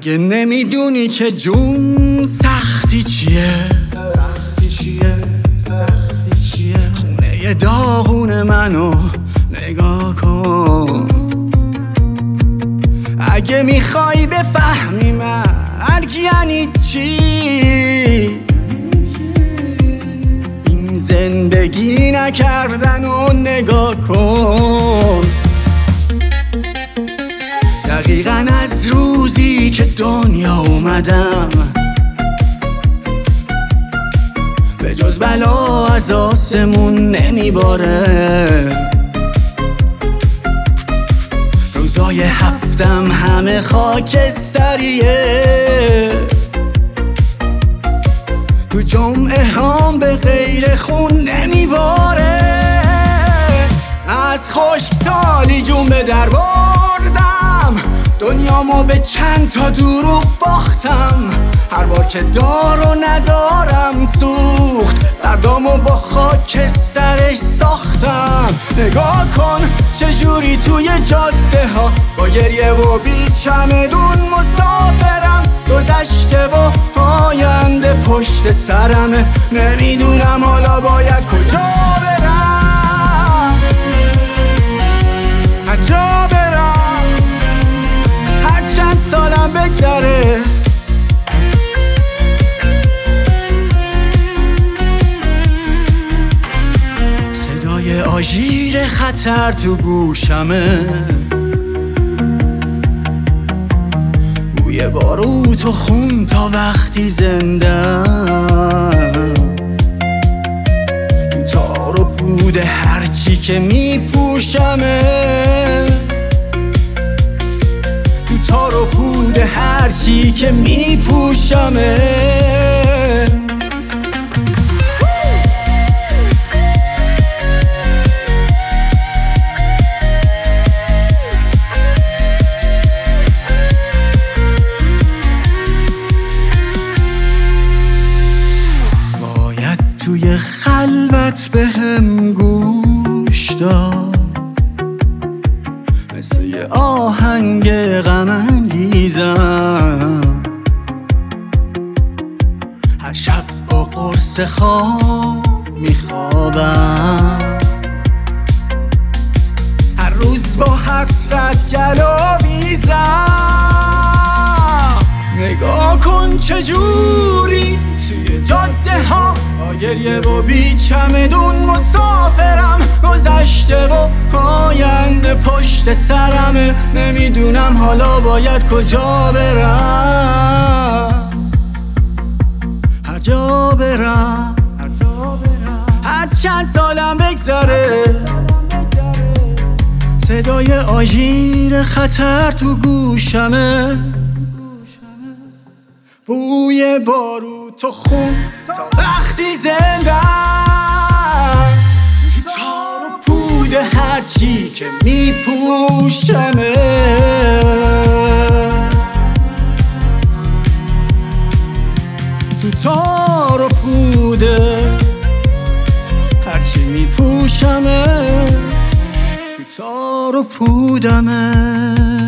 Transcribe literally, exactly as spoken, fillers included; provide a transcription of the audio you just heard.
اگه نمیدونی که جون سختی چیه، سختی چیه، سختی چیه، خونه داغون منو نگاه کن. اگه میخوای بفهمی مرگ یعنی چی، این زندگی نکردن و نگاه کن. دقیقاً از روزی که دنیا اومدم به جز بلا از آسمون نمیباره. روزای هفتم همه خاکستریه، تو جمعه هم به غیر خون نمیباره. از خشکسالی جون به در بردم، دنیامو به چند تا دروغ باختم. هر بار که دار و ندارم سوخت، دردامو با خاک سرش ساختم. نگاه کن چجوری توی جاده ها با گریه و بی چمدون مسافرم. گذشته و آینده پشت سرمه، نمیدونم حالا باید کجا برم، کجا برم. هر چند سالم بگذره صدای آژیر خطر تو گوشمه، بوی باروت و خون تا وقتی زندم. تو تار و پود هرچی که میپوشمه، تو تار و پود هرچی که میپوشمه. توی خلوت به هم گوش داد، مثل یه آهنگ غم انگیزم. هر شب با قرص خواب میخوابم، هر روز با حسرت گلاویزم. نگاه کن چجوری توی جاده ها با گریه و بی چمدون مسافرم. گذشته و آینده پشت سرمه، نمیدونم حالا باید کجا برم، هر جا برم. هر چند سالم بگذره صدای آژیر خطر تو گوشمه، بوی باروت و خون تا وقتی زندم. تو تار و پود هرچی که میپوشمه، تو تار و پود هرچی میپوشمه، تو تار و پودمه.